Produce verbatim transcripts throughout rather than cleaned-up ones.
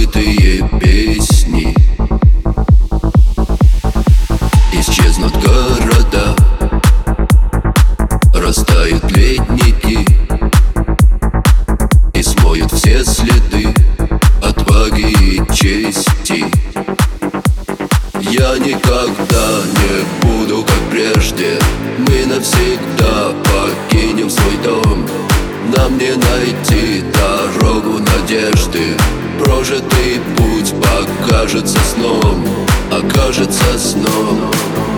забытые песни. Исчезнут города, растают ледники и смоют все следы отваги и чести. Я никогда не буду как прежде. Мы навсегда покинем свой дом. Нам не найти дорогу надежды. Прожитый путь покажется сном, окажется сном.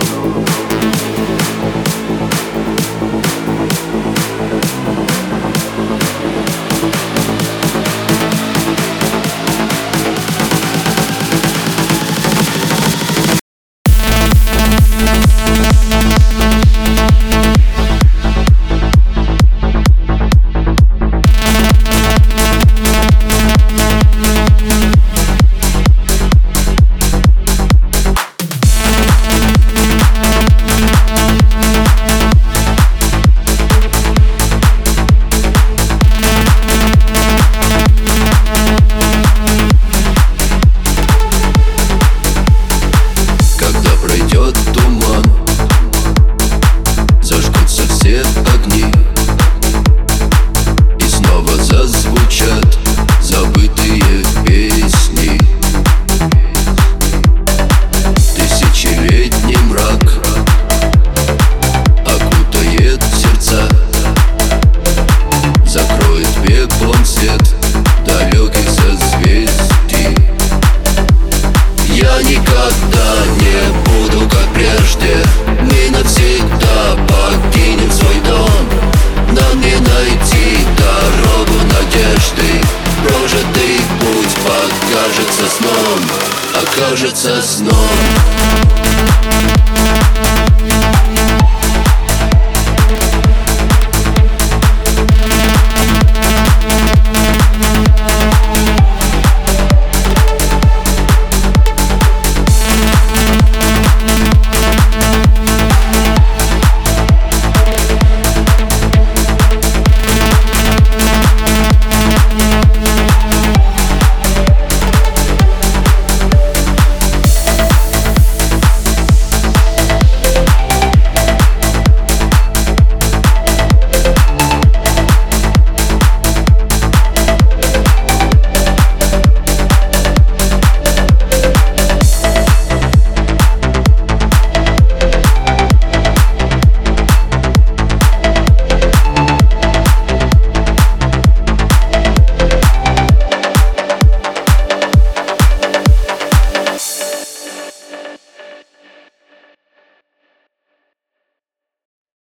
Огни, и снова зазвучат забытые песни. Тысячелетний мрак окутает сердца, закроет пеплом свет далеких созвездий. Я никогда не буду как прежде. Мы навсегда покинем свой дом. Нам не найти дорогу надежды. Прожитый путь покажется сном, окажется сном.